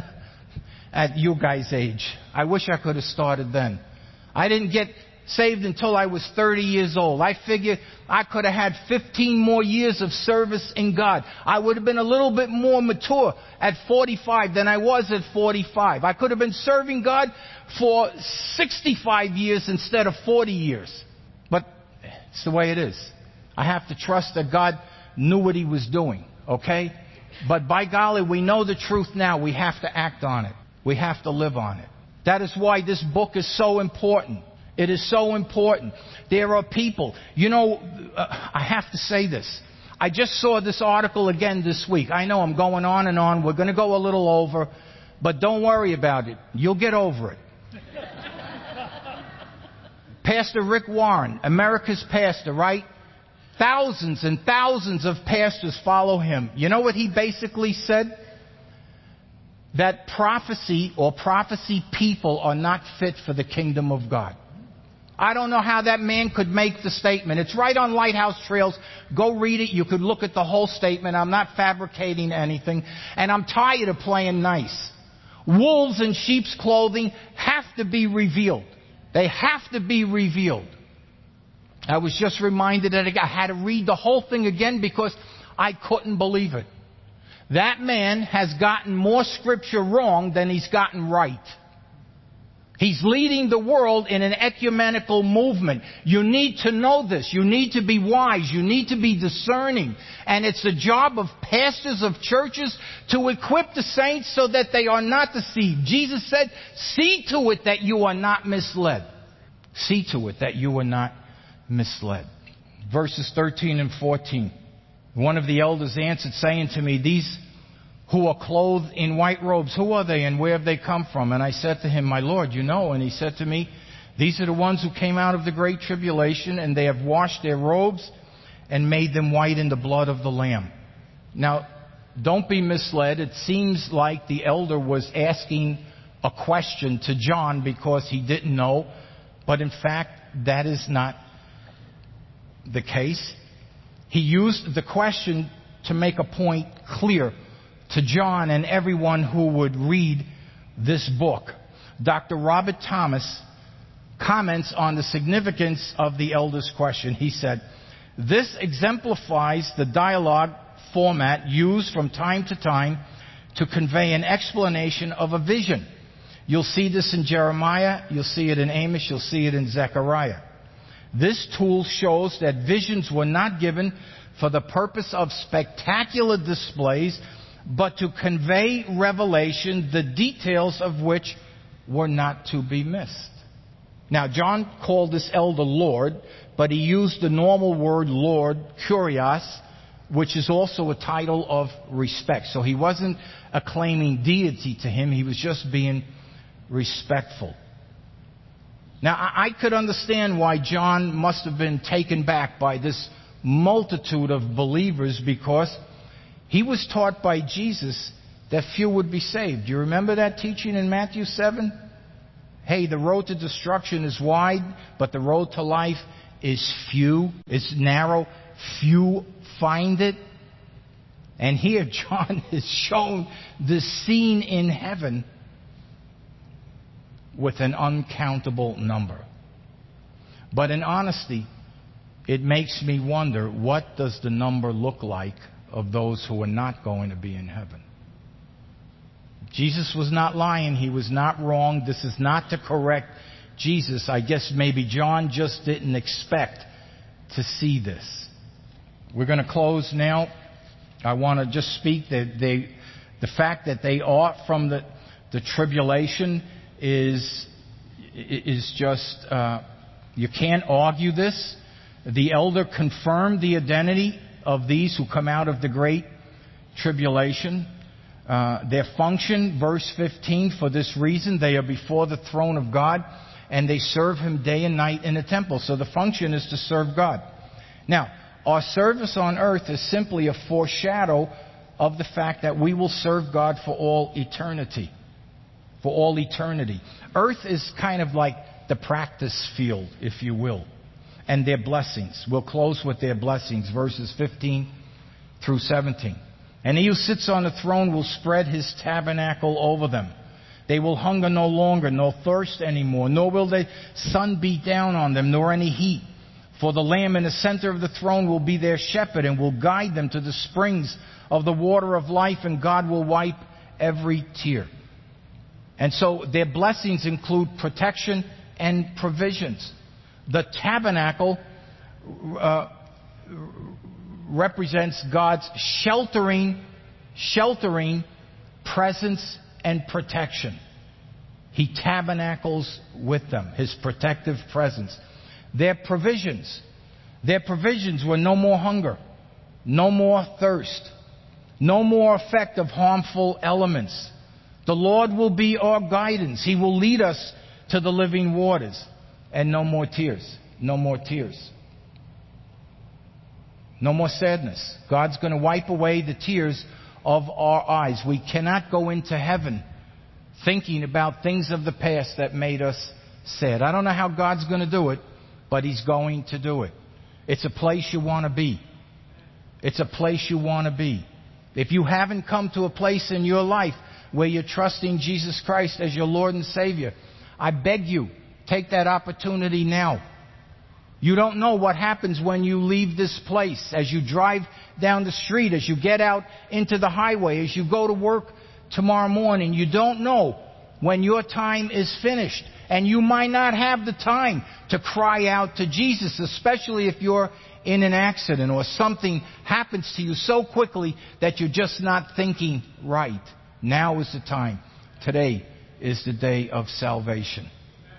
at you guys' age. I wish I could have started then. I didn't get saved until I was 30 years old. I figured I could have had 15 more years of service in God. I would have been a little bit more mature at 45 than I was at 45. I could have been serving God for 65 years instead of 40 years. But it's the way it is. I have to trust that God knew what He was doing, okay? But by golly, we know the truth now. We have to act on it. We have to live on it. That is why this book is so important. It is so important. There are people, I have to say this. I just saw this article again this week. I know I'm going on and on. We're going to go a little over, but don't worry about it. You'll get over it. Pastor Rick Warren, America's pastor, right? Thousands and thousands of pastors follow him. You know what he basically said? That prophecy or prophecy people are not fit for the kingdom of God. I don't know how that man could make the statement. It's right on Lighthouse Trails. Go read it. You could look at the whole statement. I'm not fabricating anything. And I'm tired of playing nice. Wolves in sheep's clothing have to be revealed. They have to be revealed. I was just reminded that I had to read the whole thing again because I couldn't believe it. That man has gotten more scripture wrong than he's gotten right. He's leading the world in an ecumenical movement. You need to know this. You need to be wise. You need to be discerning. And it's the job of pastors of churches to equip the saints so that they are not deceived. Jesus said, see to it that you are not misled. See to it that you are not misled. Verses 13 and 14. One of the elders answered, saying to me, these who are clothed in white robes, who are they and where have they come from? And I said to him, my Lord, you know. And he said to me, these are the ones who came out of the great tribulation, and they have washed their robes and made them white in the blood of the Lamb. Now, don't be misled. It seems like the elder was asking a question to John because he didn't know. But in fact, that is not the case. He used the question to make a point clear to John and everyone who would read this book. Dr. Robert Thomas comments on the significance of the elder's question. He said, this exemplifies the dialogue format used from time to time to convey an explanation of a vision. You'll see this in Jeremiah, you'll see it in Amos, you'll see it in Zechariah. This tool shows that visions were not given for the purpose of spectacular displays, but to convey revelation, the details of which were not to be missed. Now, John called this elder Lord, but he used the normal word Lord, kurios, which is also a title of respect. So he wasn't acclaiming deity to him, he was just being respectful. Now, I could understand why John must have been taken back by this multitude of believers, because he was taught by Jesus that few would be saved. You remember that teaching in Matthew 7? Hey, the road to destruction is wide, but the road to life is few, it's narrow. Few find it. And here John is shown the scene in heaven with an uncountable number. But in honesty, it makes me wonder, what does the number look like of those who are not going to be in heaven? Jesus was not lying. He was not wrong. This is not to correct Jesus. I guess maybe John just didn't expect to see this. We're going to close now. I want to just speak that the fact that they are from the tribulation is just, you can't argue this. The elder confirmed the identity of these who come out of the great tribulation. Their function, verse 15, for this reason, they are before the throne of God, and they serve Him day and night in the temple. So the function is to serve God. Now, our service on earth is simply a foreshadow of the fact that we will serve God for all eternity. For all eternity. Earth is kind of like the practice field, if you will. And their blessings. We'll close with their blessings, verses 15 through 17. And He who sits on the throne will spread His tabernacle over them. They will hunger no longer, nor thirst anymore, nor will the sun beat down on them, nor any heat. For the Lamb in the center of the throne will be their shepherd and will guide them to the springs of the water of life, and God will wipe every tear. And so their blessings include protection and provisions. The tabernacle represents God's sheltering presence and protection. He tabernacles with them, His protective presence. Their provisions were no more hunger, no more thirst, no more effect of harmful elements. The Lord will be our guidance. He will lead us to the living waters. And no more tears. No more tears. No more sadness. God's going to wipe away the tears of our eyes. We cannot go into heaven thinking about things of the past that made us sad. I don't know how God's going to do it, but He's going to do it. It's a place you want to be. It's a place you want to be. If you haven't come to a place in your life where you're trusting Jesus Christ as your Lord and Savior, I beg you, take that opportunity now. You don't know what happens when you leave this place, as you drive down the street, as you get out into the highway, as you go to work tomorrow morning. You don't know when your time is finished. And you might not have the time to cry out to Jesus, especially if you're in an accident or something happens to you so quickly that you're just not thinking right. Now is the time. Today is the day of salvation.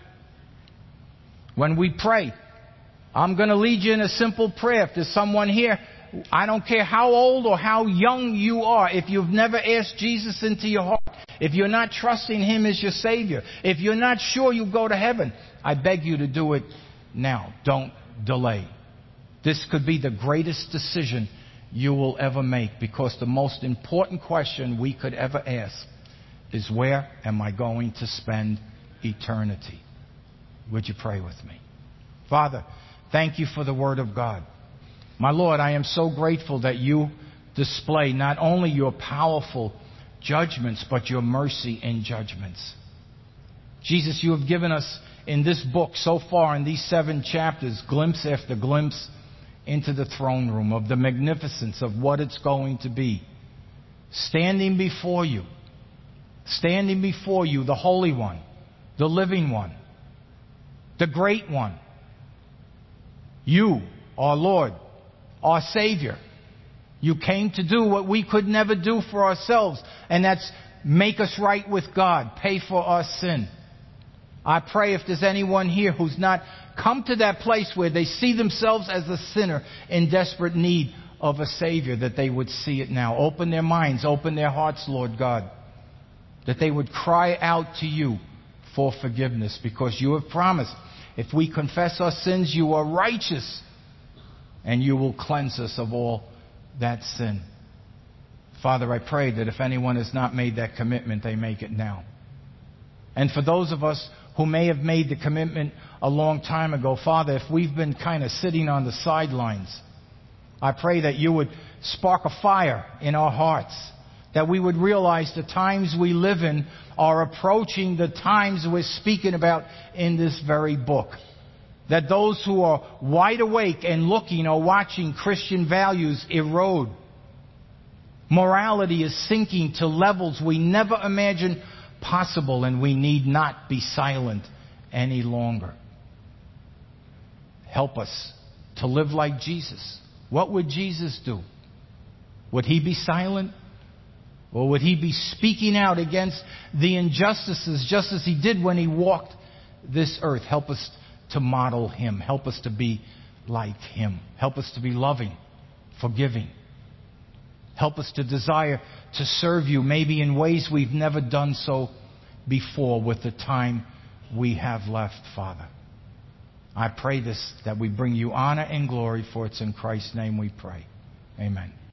When we pray, I'm going to lead you in a simple prayer. If there's someone here, I don't care how old or how young you are, if you've never asked Jesus into your heart, if you're not trusting Him as your Savior, if you're not sure you go to heaven, I beg you to do it now. Don't delay. This could be the greatest decision you will ever make, because the most important question we could ever ask is, where am I going to spend eternity? Would you pray with me? Father, thank You for the Word of God. My Lord, I am so grateful that You display not only Your powerful judgments, but Your mercy in judgments. Jesus, You have given us in this book so far, in these 7 chapters, glimpse after glimpse into the throne room of the magnificence of what it's going to be. Standing before You, the Holy One, the Living One, the Great One. You, our Lord, our Savior, You came to do what we could never do for ourselves, and that's make us right with God, pay for our sin. I pray if there's anyone here who's not come to that place where they see themselves as a sinner in desperate need of a Savior, that they would see it now. Open their minds, open their hearts, Lord God, that they would cry out to you for forgiveness, because you have promised, if we confess our sins, you are righteous and you will cleanse us of all that sin. Father, I pray that if anyone has not made that commitment, they make it now. And for those of us who may have made the commitment a long time ago, Father, if we've been kind of sitting on the sidelines, I pray that you would spark a fire in our hearts, that we would realize the times we live in are approaching the times we're speaking about in this very book. That those who are wide awake and looking are watching Christian values erode. Morality is sinking to levels we never imagined possible, and we need not be silent any longer. Help us to live like Jesus. What would Jesus do? Would he be silent? Or would he be speaking out against the injustices just as he did when he walked this earth? Help us to model him. Help us to be like him. Help us to be loving, forgiving. Help us to desire to serve you, maybe in ways we've never done so before with the time we have left, Father. I pray this, that we bring you honor and glory, for it's in Christ's name we pray. Amen.